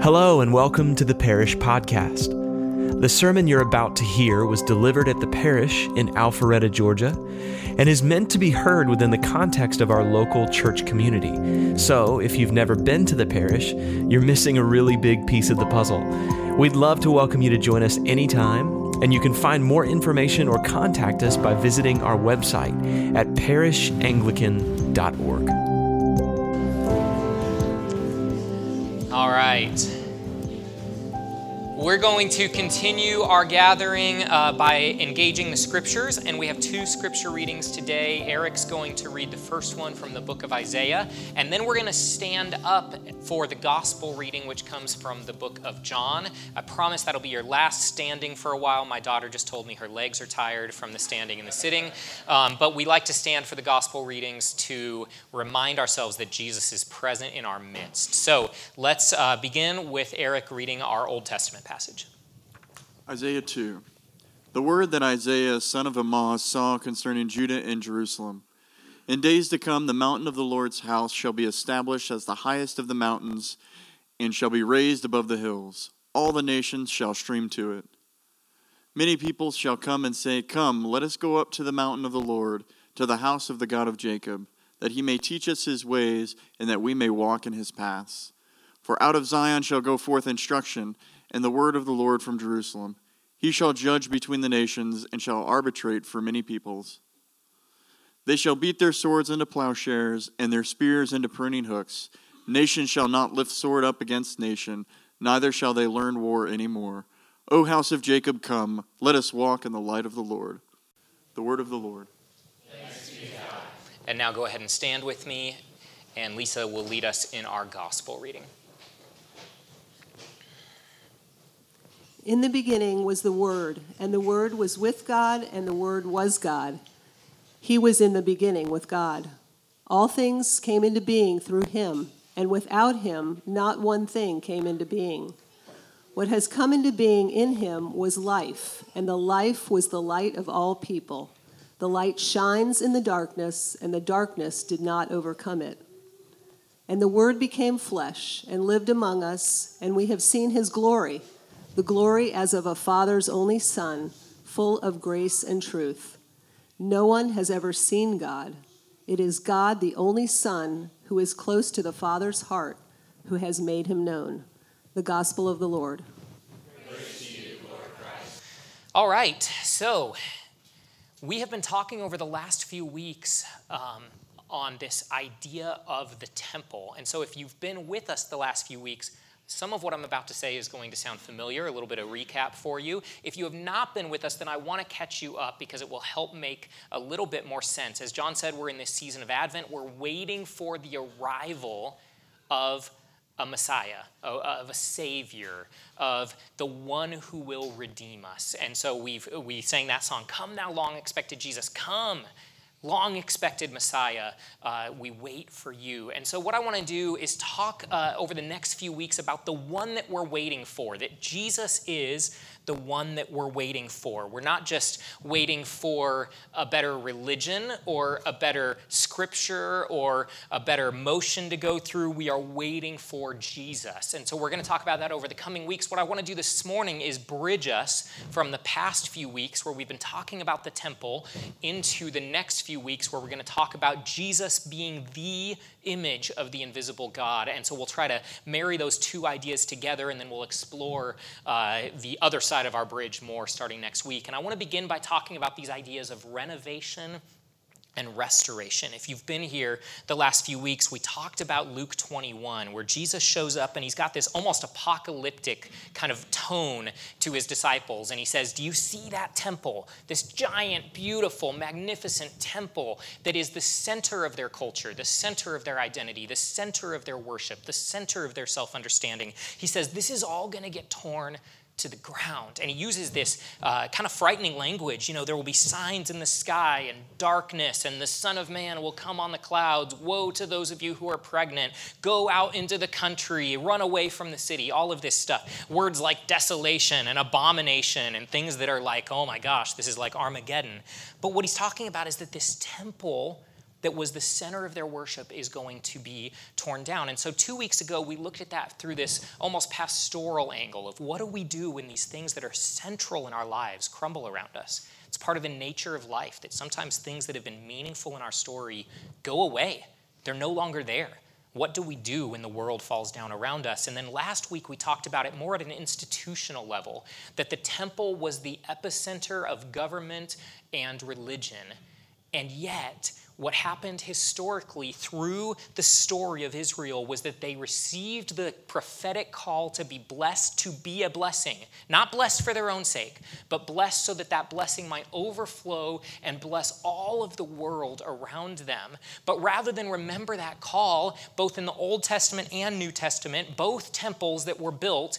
Hello and welcome to the Parish Podcast. The sermon you're about to hear was delivered at the parish in Alpharetta, Georgia, and is meant to be heard within the context of our local church community. So, if you've never been to the parish, you're missing a really big piece of the puzzle. We'd love to welcome you to join us anytime, and you can find more information or contact us by visiting our website at parishanglican.org. All right. We're going to continue our gathering by engaging the scriptures, and we have two scripture readings today. Eric's going to read the first one from the book of Isaiah, and then we're going to stand up for the gospel reading, which comes from the book of John. I promise that'll be your last standing for a while. My daughter just told me her legs are tired from the standing and the sitting, but we like to stand for the gospel readings to remind ourselves that Jesus is present in our midst. So let's begin with Eric reading our Old Testament passage. Isaiah 2. The word that Isaiah, son of Amoz, saw concerning Judah and Jerusalem. In days to come, the mountain of the Lord's house shall be established as the highest of the mountains, and shall be raised above the hills. All the nations shall stream to it. Many peoples shall come and say, Come, let us go up to the mountain of the Lord, to the house of the God of Jacob, that he may teach us his ways, and that we may walk in his paths. For out of Zion shall go forth instruction, and the word of the Lord from Jerusalem. He shall judge between the nations, and shall arbitrate for many peoples. They shall beat their swords into plowshares, and their spears into pruning hooks. Nation shall not lift sword up against nation, neither shall they learn war any more. O house of Jacob, come, let us walk in the light of the Lord. The word of the Lord. Thanks be to God. And now go ahead and stand with me, and Lisa will lead us in our gospel reading. In the beginning was the Word, and the Word was with God, and the Word was God. He was in the beginning with God. All things came into being through him, and without him not one thing came into being. What has come into being in him was life, and the life was the light of all people. The light shines in the darkness, and the darkness did not overcome it. And the Word became flesh and lived among us, and we have seen his glory, the glory as of a Father's only Son, full of grace and truth. No one has ever seen God. It is God, the only Son, who is close to the Father's heart, who has made him known. The Gospel of the Lord. Praise to you, Lord Christ. All right, so we have been talking over the last few weeks on this idea of the temple. And so if you've been with us the last few weeks, some of what I'm about to say is going to sound familiar, a little bit of recap for you. If you have not been with us, then I want to catch you up because it will help make a little bit more sense. As John said, we're in this season of Advent. We're waiting for the arrival of a Messiah, of a Savior, of the one who will redeem us. And so we sang that song, Come Thou Long Expected Jesus, Come, long-expected Messiah, we wait for you. And so what I want to do is talk over the next few weeks about the one that we're waiting for, that Jesus is the one that we're waiting for. We're not just waiting for a better religion or a better scripture or a better motion to go through. We are waiting for Jesus. And so we're going to talk about that over the coming weeks. What I want to do this morning is bridge us from the past few weeks where we've been talking about the temple into the next few weeks where we're going to talk about Jesus being the image of the invisible God. And so we'll try to marry those two ideas together, and then we'll explore the other side of our bridge more starting next week. And I want to begin by talking about these ideas of renovation and restoration. If you've been here the last few weeks, we talked about Luke 21, where Jesus shows up and he's got this almost apocalyptic kind of tone to his disciples. And he says, do you see that temple? This giant, beautiful, magnificent temple that is the center of their culture, the center of their identity, the center of their worship, the center of their self-understanding. He says, this is all going to get torn to the ground. And he uses this kind of frightening language. You know, there will be signs in the sky and darkness, and the Son of Man will come on the clouds. Woe to those of you who are pregnant. Go out into the country. Run away from the city. All of this stuff. Words like desolation and abomination and things that are like, oh my gosh, this is like Armageddon. But what he's talking about is that this temple that was the center of their worship is going to be torn down. And so 2 weeks ago, we looked at that through this almost pastoral angle of what do we do when these things that are central in our lives crumble around us? It's part of the nature of life that sometimes things that have been meaningful in our story go away. They're no longer there. What do we do when the world falls down around us? And then last week we talked about it more at an institutional level, that the temple was the epicenter of government and religion. And yet, what happened historically through the story of Israel was that they received the prophetic call to be blessed, to be a blessing. Not blessed for their own sake, but blessed so that that blessing might overflow and bless all of the world around them. But rather than remember that call, both in the Old Testament and New Testament, both temples that were built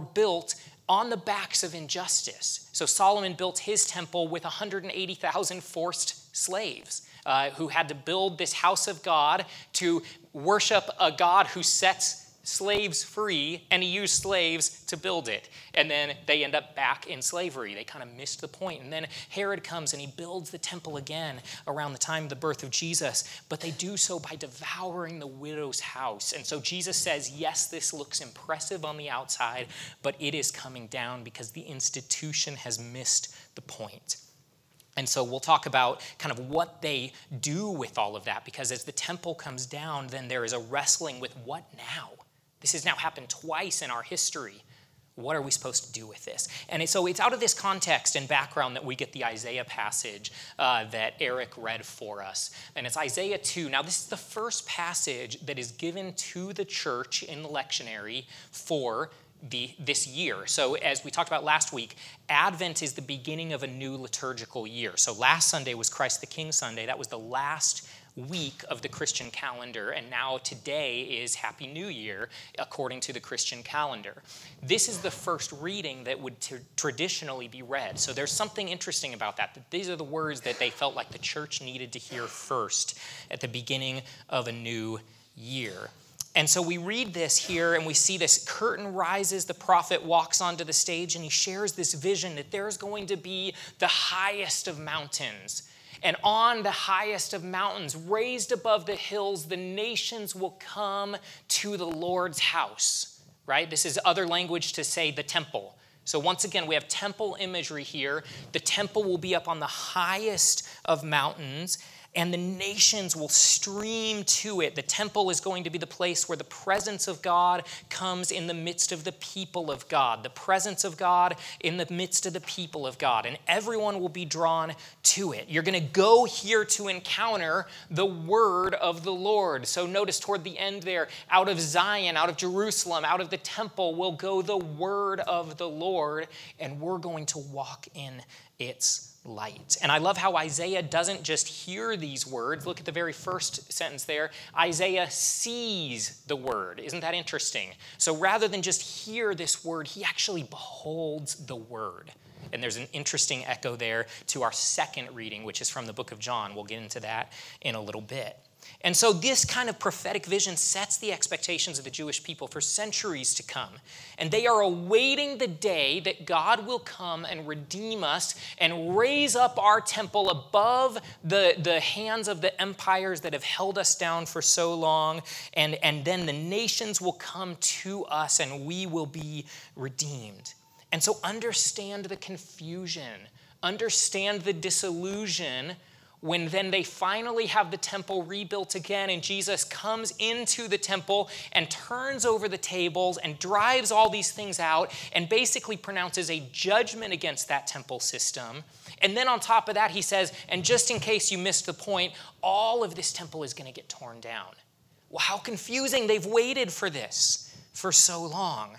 on the backs of injustice. So Solomon built his temple with 180,000 forced slaves who had to build this house of God to worship a God who sets slaves free, and he used slaves to build it. And then they end up back in slavery. They kind of missed the point. And then Herod comes and he builds the temple again around the time of the birth of Jesus, but they do so by devouring the widow's house. And so Jesus says, yes, this looks impressive on the outside, but it is coming down because the institution has missed the point. And so we'll talk about kind of what they do with all of that, because as the temple comes down, then there is a wrestling with what now? This has now happened twice in our history. What are we supposed to do with this? And so it's out of this context and background that we get the Isaiah passage that Eric read for us. And it's Isaiah 2. Now, this is the first passage that is given to the church in the lectionary for this year. So as we talked about last week, Advent is the beginning of a new liturgical year. So last Sunday was Christ the King Sunday. That was the last week of the Christian calendar, and now today is Happy New Year according to the Christian calendar. This is the first reading that would traditionally be read. So there's something interesting about that these are the words that they felt like the church needed to hear first at the beginning of a new year. And so we read this here and we see this curtain rises, the prophet walks onto the stage and he shares this vision that there's going to be the highest of mountains. And on the highest of mountains, raised above the hills, the nations will come to the Lord's house, right? This is other language to say the temple. So once again, we have temple imagery here. The temple will be up on the highest of mountains, and the nations will stream to it. The temple is going to be the place where the presence of God comes in the midst of the people of God. The presence of God in the midst of the people of God. And everyone will be drawn to it. You're going to go here to encounter the word of the Lord. So notice toward the end there, out of Zion, out of Jerusalem, out of the temple will go the word of the Lord, and we're going to walk in its light. And I love how Isaiah doesn't just hear these words. Look at the very first sentence there. Isaiah sees the word. Isn't that interesting? So rather than just hear this word, he actually beholds the word. And there's an interesting echo there to our second reading, which is from the book of John. We'll get into that in a little bit. And so this kind of prophetic vision sets the expectations of the Jewish people for centuries to come. And they are awaiting the day that God will come and redeem us and raise up our temple above the hands of the empires that have held us down for so long. And then the nations will come to us and we will be redeemed. And so understand the confusion, understand the disillusion when then they finally have the temple rebuilt again and Jesus comes into the temple and turns over the tables and drives all these things out and basically pronounces a judgment against that temple system. And then on top of that, he says, and just in case you missed the point, all of this temple is going to get torn down. Well, how confusing. They've waited for this for so long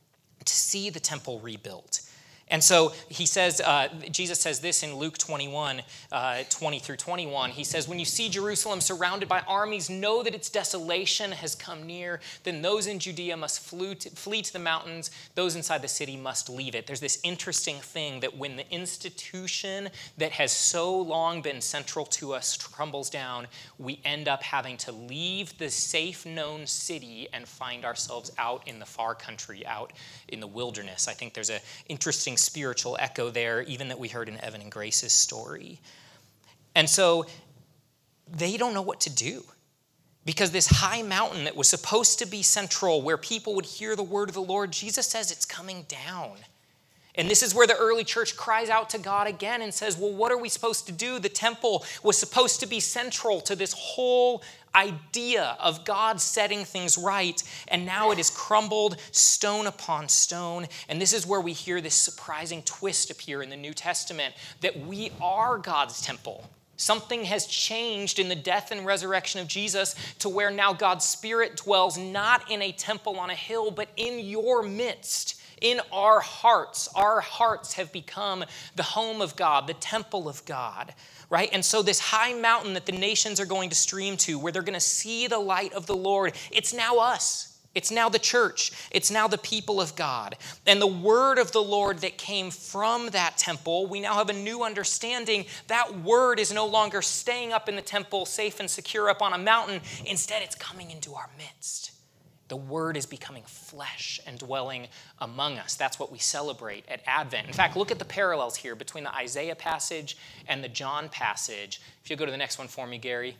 to see the temple rebuilt. And so he says, Jesus says this in Luke 21, 20 through 21. He says, when you see Jerusalem surrounded by armies, know that its desolation has come near. Then those in Judea must flee to the mountains. Those inside the city must leave it. There's this interesting thing that when the institution that has so long been central to us crumbles down, we end up having to leave the safe known city and find ourselves out in the far country, out in the wilderness. I think there's an interesting spiritual echo there, even that we heard in Evan and Grace's story. And so they don't know what to do. Because this high mountain that was supposed to be central, where people would hear the word of the Lord, Jesus says it's coming down. And this is where the early church cries out to God again and says, well, what are we supposed to do? The temple was supposed to be central to this whole idea of God setting things right. And now it is crumbled stone upon stone. And this is where we hear this surprising twist appear in the New Testament, that we are God's temple. Something has changed in the death and resurrection of Jesus to where now God's Spirit dwells not in a temple on a hill, but in your midst, in our hearts. Our hearts have become the home of God, the temple of God, right? And so this high mountain that the nations are going to stream to, where they're going to see the light of the Lord, it's now us. It's now the church. It's now the people of God. And the word of the Lord that came from that temple, we now have a new understanding. That word is no longer staying up in the temple, safe and secure up on a mountain. Instead, it's coming into our midst. The word is becoming flesh and dwelling among us. That's what we celebrate at Advent. In fact, look at the parallels here between the Isaiah passage and the John passage. If you go to the next one for me, Gary.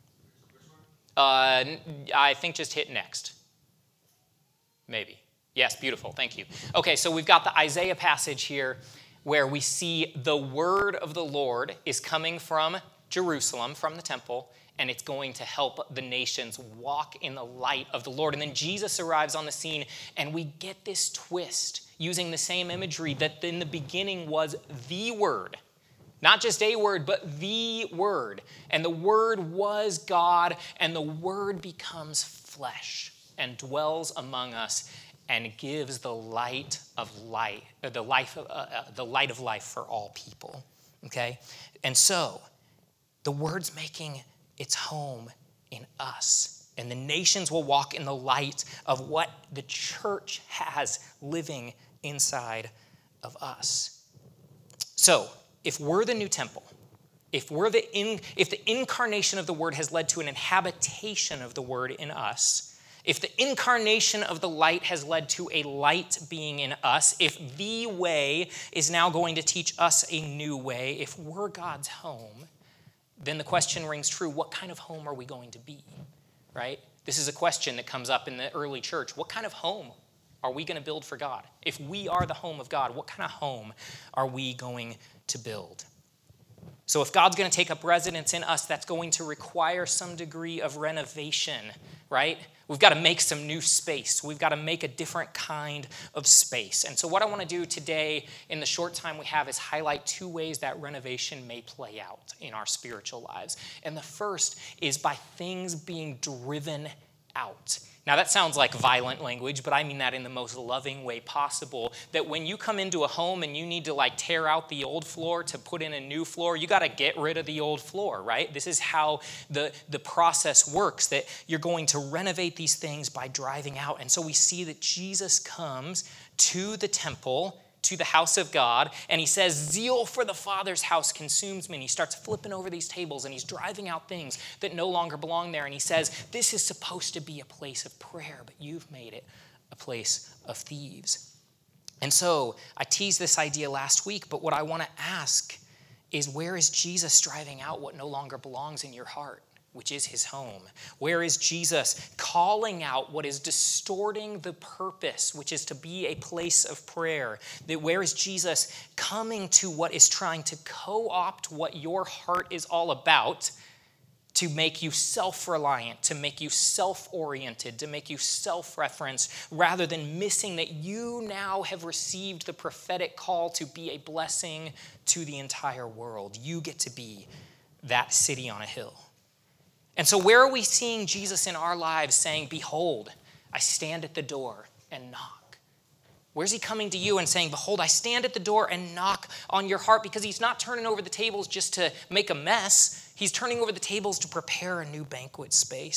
I think just hit next. Maybe. Yes, beautiful. Thank you. Okay, so we've got the Isaiah passage here where we see the word of the Lord is coming from Jerusalem, from the temple, and it's going to help the nations walk in the light of the Lord. And then Jesus arrives on the scene, and we get this twist using the same imagery that in the beginning was the Word. Not just a word, but the Word. And the Word was God, and the Word becomes flesh and dwells among us and gives the light of light, the light of life for all people. Okay? And so, the Word's making its home in us. And the nations will walk in the light of what the church has living inside of us. So, if we're the new temple, if the incarnation of the Word has led to an inhabitation of the Word in us, if the incarnation of the light has led to a light being in us, if the way is now going to teach us a new way, if we're God's home, then the question rings true, what kind of home are we going to be, right? This is a question that comes up in the early church. What kind of home are we going to build for God? If we are the home of God, what kind of home are we going to build? So if God's going to take up residence in us, that's going to require some degree of renovation, right? We've got to make some new space. We've got to make a different kind of space. And so what I want to do today in the short time we have is highlight two ways that renovation may play out in our spiritual lives. And the first is by things being driven out. Now that sounds like violent language, but I mean that in the most loving way possible. That when you come into a home and you need to tear out the old floor to put in a new floor, you got to get rid of the old floor, right? This is how the process works, that you're going to renovate these things by driving out. And so we see that Jesus comes to the temple, to the house of God, and he says, zeal for the Father's house consumes me. And he starts flipping over these tables, and he's driving out things that no longer belong there. And he says, this is supposed to be a place of prayer, but you've made it a place of thieves. And so I teased this idea last week, but what I want to ask is, where is Jesus driving out what no longer belongs in your heart, which is his home? Where is Jesus calling out what is distorting the purpose, which is to be a place of prayer? Where is Jesus coming to what is trying to co-opt what your heart is all about to make you self-reliant, to make you self-oriented, to make you self-referenced, rather than missing that you now have received the prophetic call to be a blessing to the entire world. You get to be that city on a hill. And so where are we seeing Jesus in our lives saying, behold, I stand at the door and knock? Where's he coming to you and saying, behold, I stand at the door and knock on your heart? Because he's not turning over the tables just to make a mess. He's turning over the tables to prepare a new banquet space.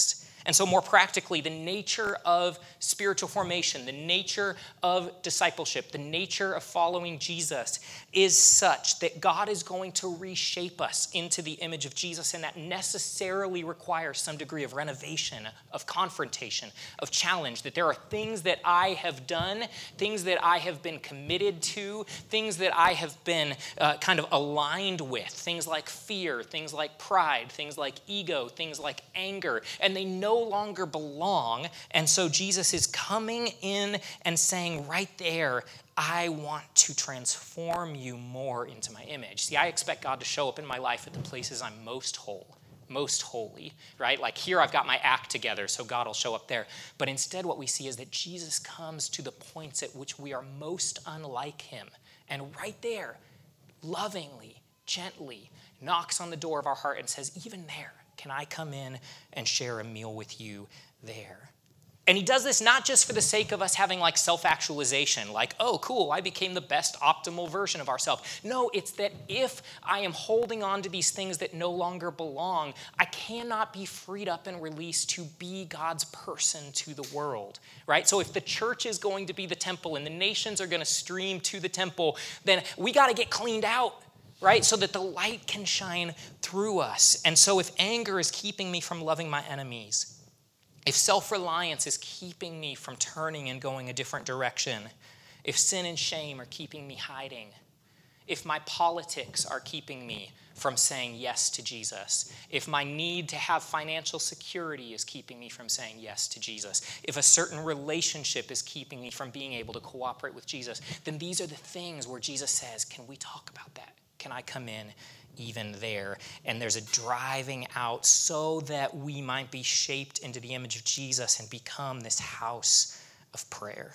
And so more practically, the nature of spiritual formation, the nature of discipleship, the nature of following Jesus is such that God is going to reshape us into the image of Jesus, and that necessarily requires some degree of renovation, of confrontation, of challenge, that there are things that I have done, things that I have been committed to, things that I have been kind of aligned with, things like fear, things like pride, things like ego, things like anger, and they no longer belong. And so Jesus is coming in and saying right there, I want to transform you more into my image. See, I expect God to show up in my life at the places I'm most whole, most holy, right? Like here I've got my act together, so God will show up there. But instead what we see is that Jesus comes to the points at which we are most unlike him. And right there, lovingly, gently, knocks on the door of our heart and says, even there, can I come in and share a meal with you there? And he does this not just for the sake of us having like self-actualization, like, oh, cool, I became the best optimal version of ourselves. No, it's that if I am holding on to these things that no longer belong, I cannot be freed up and released to be God's person to the world, right? So if the church is going to be the temple and the nations are going to stream to the temple, then we got to get cleaned out, right? So that the light can shine through us. And so if anger is keeping me from loving my enemies, if self-reliance is keeping me from turning and going a different direction, if sin and shame are keeping me hiding, if my politics are keeping me from saying yes to Jesus, if my need to have financial security is keeping me from saying yes to Jesus, if a certain relationship is keeping me from being able to cooperate with Jesus, then these are the things where Jesus says, can we talk about that? Can I come in even there? And there's a driving out so that we might be shaped into the image of Jesus and become this house of prayer.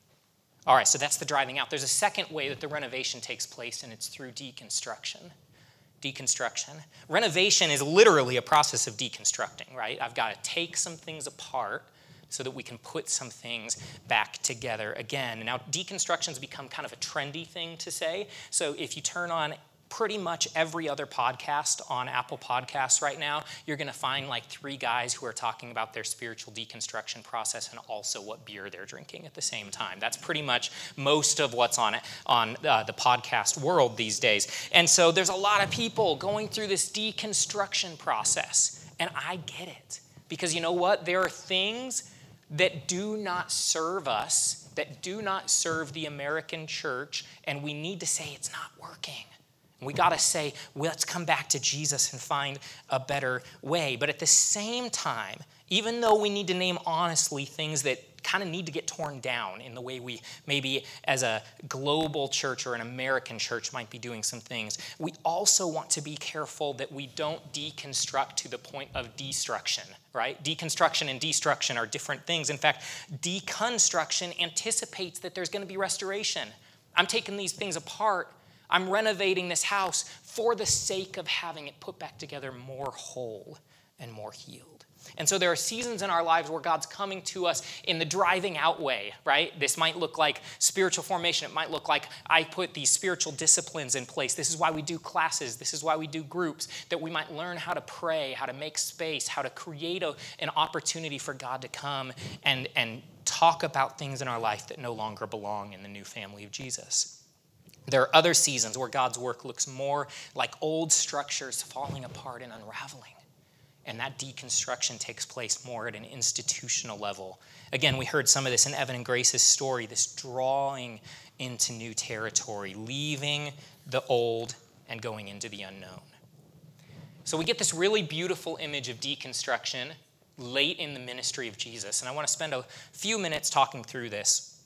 All right, so that's the driving out. There's a second way that the renovation takes place, and it's through deconstruction. Deconstruction. Renovation is literally a process of deconstructing, right? I've got to take some things apart so that we can put some things back together again. Now, deconstruction has become kind of a trendy thing to say. So if you turn on pretty much every other podcast on Apple Podcasts right now, you're going to find like 3 guys who are talking about their spiritual deconstruction process and also what beer they're drinking at the same time. That's pretty much most of what's on the podcast world these days. And so there's a lot of people going through this deconstruction process. And I get it. Because you know what? There are things that do not serve us, that do not serve the American church, and we need to say it's not working. We got to say, well, let's come back to Jesus and find a better way. But at the same time, even though we need to name honestly things that kind of need to get torn down in the way we maybe as a global church or an American church might be doing some things, we also want to be careful that we don't deconstruct to the point of destruction, right? Deconstruction and destruction are different things. In fact, deconstruction anticipates that there's going to be restoration. I'm taking these things apart. I'm renovating this house for the sake of having it put back together more whole and more healed. And so there are seasons in our lives where God's coming to us in the driving out way, right? This might look like spiritual formation. It might look like I put these spiritual disciplines in place. This is why we do classes. This is why we do groups, that we might learn how to pray, how to make space, how to create an opportunity for God to come and talk about things in our life that no longer belong in the new family of Jesus. There are other seasons where God's work looks more like old structures falling apart and unraveling. And that deconstruction takes place more at an institutional level. Again, we heard some of this in Evan and Grace's story, this drawing into new territory, leaving the old and going into the unknown. So we get this really beautiful image of deconstruction late in the ministry of Jesus. And I want to spend a few minutes talking through this.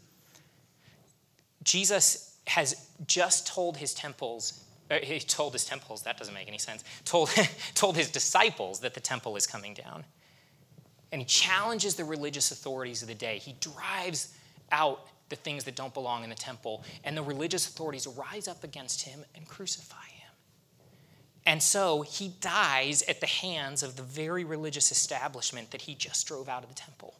Jesus has just told his temples, that doesn't make any sense, told his disciples that the temple is coming down. And he challenges the religious authorities of the day. He drives out the things that don't belong in the temple, and the religious authorities rise up against him and crucify him. And so he dies at the hands of the very religious establishment that he just drove out of the temple.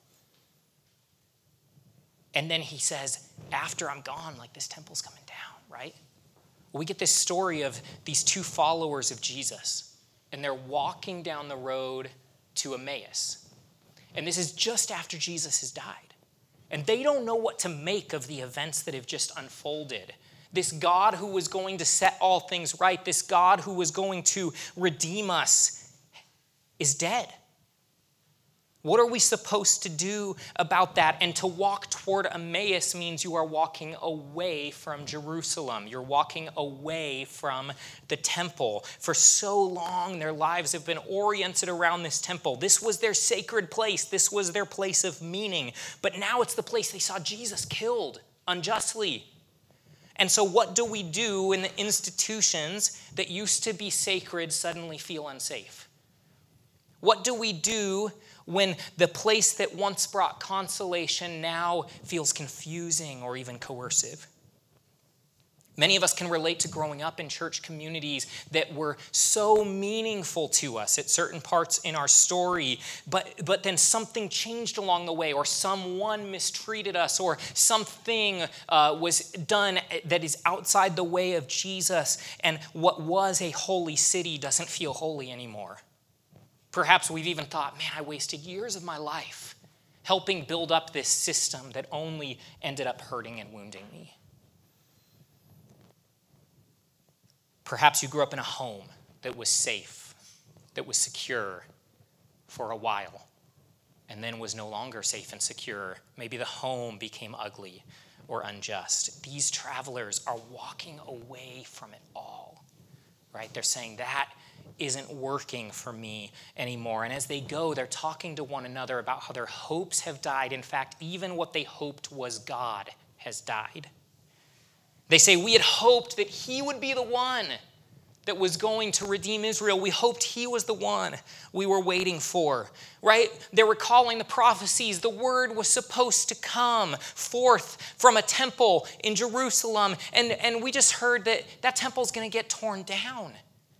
And then he says, after I'm gone, like this temple's coming down, right? We get this story of these 2 followers of Jesus, and they're walking down the road to Emmaus. And this is just after Jesus has died. And they don't know what to make of the events that have just unfolded. This God who was going to set all things right, this God who was going to redeem us, is dead. What are we supposed to do about that? And to walk toward Emmaus means you are walking away from Jerusalem. You're walking away from the temple. For so long, their lives have been oriented around this temple. This was their sacred place. This was their place of meaning. But now it's the place they saw Jesus killed unjustly. And so what do we do when the institutions that used to be sacred suddenly feel unsafe? What do we do when the place that once brought consolation now feels confusing or even coercive? Many of us can relate to growing up in church communities that were so meaningful to us at certain parts in our story, but then something changed along the way, or someone mistreated us, or something was done that is outside the way of Jesus, and what was a holy city doesn't feel holy anymore. Perhaps we've even thought, man, I wasted years of my life helping build up this system that only ended up hurting and wounding me. Perhaps you grew up in a home that was safe, that was secure for a while, and then was no longer safe and secure. Maybe the home became ugly or unjust. These travelers are walking away from it all, right? They're saying that isn't working for me anymore. And as they go, they're talking to one another about how their hopes have died. In fact, even what they hoped was God has died. They say, we had hoped that he would be the one that was going to redeem Israel. We hoped he was the one we were waiting for, right? They're recalling the prophecies. The word was supposed to come forth from a temple in Jerusalem. And we just heard that temple's going to get torn down.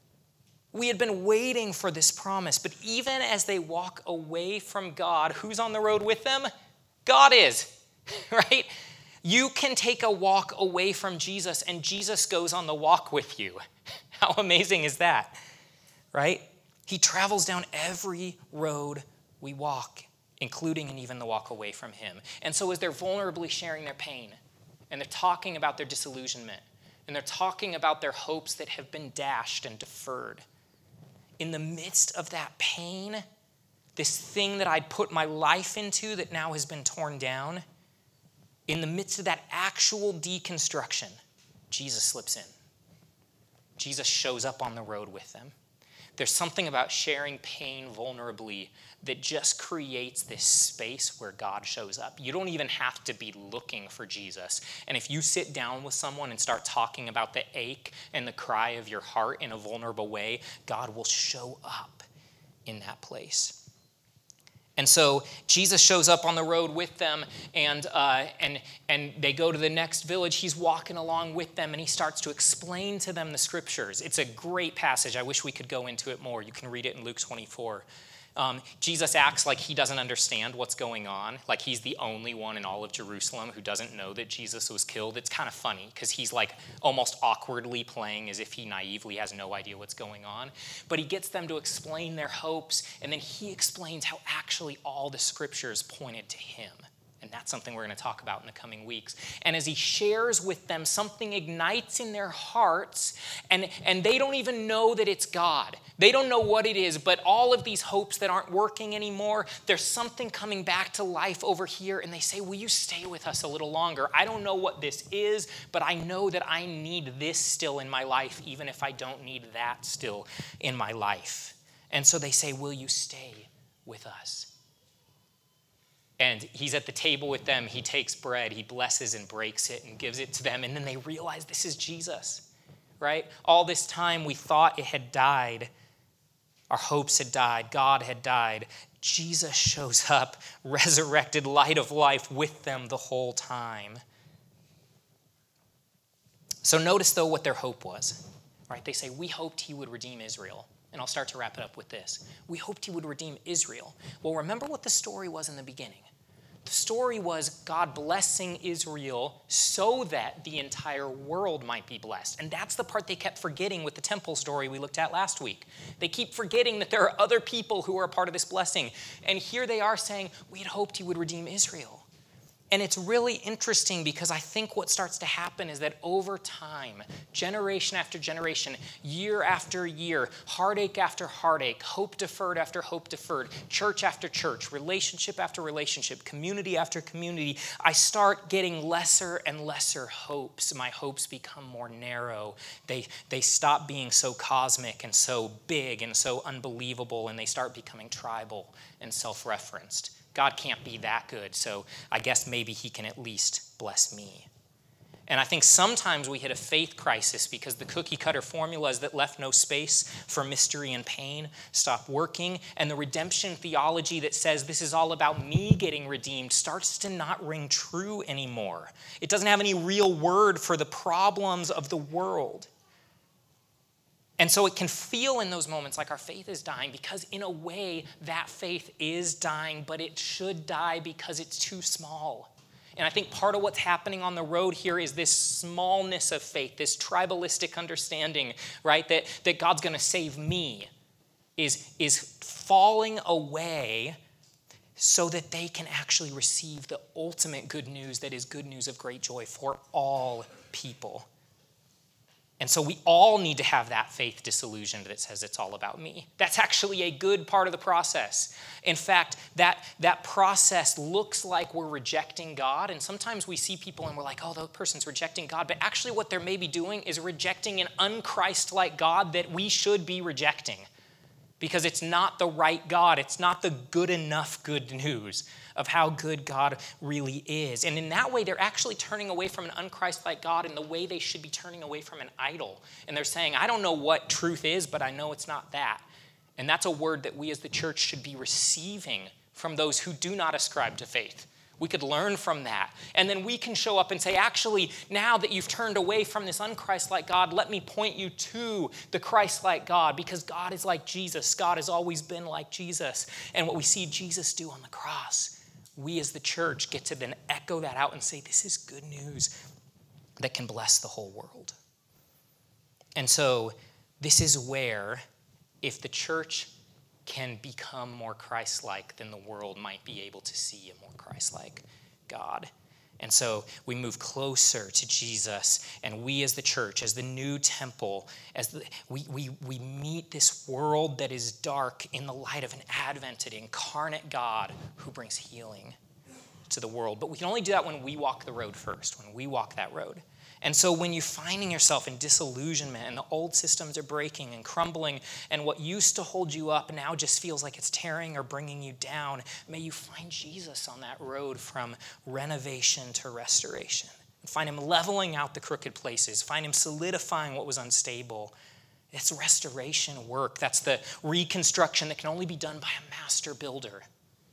We had been waiting for this promise, but even as they walk away from God, who's on the road with them? God is, right? You can take a walk away from Jesus, and Jesus goes on the walk with you. How amazing is that, right? He travels down every road we walk, including and even the walk away from him. And so as they're vulnerably sharing their pain, and they're talking about their disillusionment, and they're talking about their hopes that have been dashed and deferred, in the midst of that pain, this thing that I'd put my life into that now has been torn down, in the midst of that actual deconstruction, Jesus slips in. Jesus shows up on the road with them. There's something about sharing pain vulnerably that just creates this space where God shows up. You don't even have to be looking for Jesus. And if you sit down with someone and start talking about the ache and the cry of your heart in a vulnerable way, God will show up in that place. And so Jesus shows up on the road with them, and they go to the next village. He's walking along with them, and he starts to explain to them the scriptures. It's a great passage. I wish we could go into it more. You can read it in Luke 24. Jesus acts like he doesn't understand what's going on, like he's the only one in all of Jerusalem who doesn't know that Jesus was killed. It's kind of funny because he's like almost awkwardly playing as if he naively has no idea what's going on. But he gets them to explain their hopes, and then he explains how actually all the scriptures pointed to him. And that's something we're going to talk about in the coming weeks. And as he shares with them, something ignites in their hearts, and they don't even know that it's God. They don't know what it is, but all of these hopes that aren't working anymore, there's something coming back to life over here, and they say, will you stay with us a little longer? I don't know what this is, but I know that I need this still in my life, even if I don't need that still in my life. And so they say, will you stay with us? And he's at the table with them. He takes bread, he blesses and breaks it and gives it to them. And then they realize this is Jesus, right? All this time we thought it had died. Our hopes had died. God had died. Jesus shows up, resurrected light of life with them the whole time. So notice, though, what their hope was, right? They say, we hoped he would redeem Israel. And I'll start to wrap it up with this. We hoped he would redeem Israel. Well, remember what the story was in the beginning. the story was God blessing Israel so that the entire world might be blessed. And that's the part they kept forgetting with the temple story we looked at last week. They keep forgetting that there are other people who are a part of this blessing. And here they are saying, we had hoped he would redeem Israel. And it's really interesting because I think what starts to happen is that over time, generation after generation, year after year, heartache after heartache, hope deferred after hope deferred, church after church, relationship after relationship, community after community, I start getting lesser and lesser hopes. My hopes become more narrow. They stop being so cosmic and so big and so unbelievable, and they start becoming tribal and self-referenced. God can't be that good, so I guess maybe he can at least bless me. And I think sometimes we hit a faith crisis because the cookie-cutter formulas that left no space for mystery and pain stop working, and the redemption theology that says this is all about me getting redeemed starts to not ring true anymore. It doesn't have any real word for the problems of the world. And so it can feel in those moments like our faith is dying because in a way that faith is dying, but it should die because it's too small. And I think part of what's happening on the road here is this smallness of faith, this tribalistic understanding, right, that God's going to save me is falling away so that they can actually receive the ultimate good news that is good news of great joy for all people. And so we all need to have that faith disillusioned that says it's all about me. That's actually a good part of the process. In fact, that process looks like we're rejecting God. And sometimes we see people and we're like, oh, that person's rejecting God. But actually what they're maybe doing is rejecting an un-Christ-like God that we should be rejecting. Because it's not the right God. It's not the good enough good news of how good God really is. And in that way, they're actually turning away from an un-Christ-like God in the way they should be turning away from an idol. And they're saying, I don't know what truth is, but I know it's not that. And that's a word that we as the church should be receiving from those who do not ascribe to faith. We could learn from that. And then we can show up and say, actually, now that you've turned away from this un-Christ-like God, let me point you to the Christ-like God, because God is like Jesus. God has always been like Jesus. And what we see Jesus do on the cross, we as the church get to then echo that out and say, this is good news that can bless the whole world. And so this is where, if the church can become more Christ-like, then the world might be able to see a more Christ-like God. And so we move closer to Jesus, and we as the church, as the new temple, we meet this world that is dark in the light of an advented, incarnate God who brings healing to the world. But we can only do that when we walk the road first, when we walk that road. And so when you're finding yourself in disillusionment and the old systems are breaking and crumbling and what used to hold you up now just feels like it's tearing or bringing you down, may you find Jesus on that road from renovation to restoration. Find him leveling out the crooked places. Find him solidifying what was unstable. It's restoration work. That's the reconstruction that can only be done by a master builder.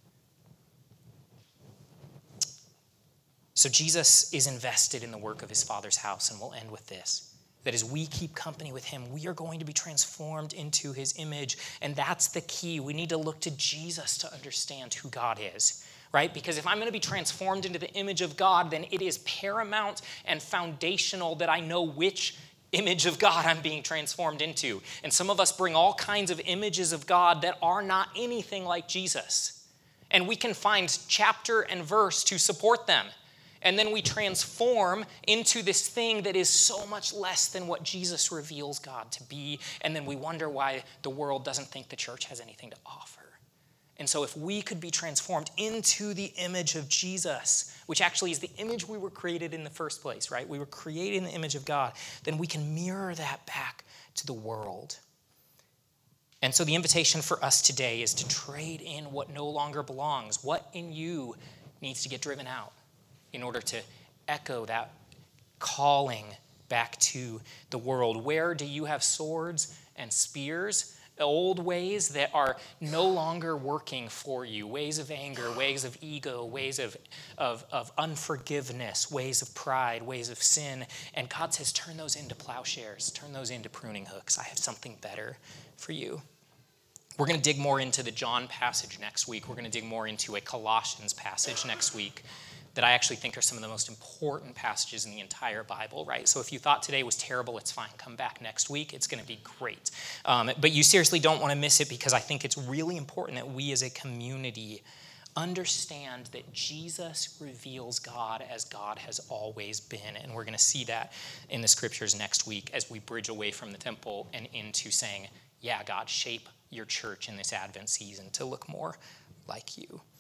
So Jesus is invested in the work of his Father's house, and we'll end with this. That as we keep company with him, we are going to be transformed into his image, and that's the key. We need to look to Jesus to understand who God is, right? Because if I'm going to be transformed into the image of God, then it is paramount and foundational that I know which image of God I'm being transformed into. And some of us bring all kinds of images of God that are not anything like Jesus. And we can find chapter and verse to support them. And then we transform into this thing that is so much less than what Jesus reveals God to be. And then we wonder why the world doesn't think the church has anything to offer. And so if we could be transformed into the image of Jesus, which actually is the image we were created in the first place, right? We were created in the image of God. Then we can mirror that back to the world. And so the invitation for us today is to trade in what no longer belongs. What in you needs to get driven out in order to echo that calling back to the world? Where do you have swords and spears, old ways that are no longer working for you, ways of anger, ways of ego, ways of unforgiveness, ways of pride, ways of sin? And God says, turn those into plowshares, turn those into pruning hooks. I have something better for you. We're going to dig more into the John passage next week. We're going to dig more into a Colossians passage next week that I actually think are some of the most important passages in the entire Bible, right? So if you thought today was terrible, it's fine. Come back next week. It's going to be great. But you seriously don't want to miss it, because I think it's really important that we as a community understand that Jesus reveals God as God has always been. And we're going to see that in the scriptures next week as we bridge away from the temple and into saying, yeah, God, shape your church in this Advent season to look more like you.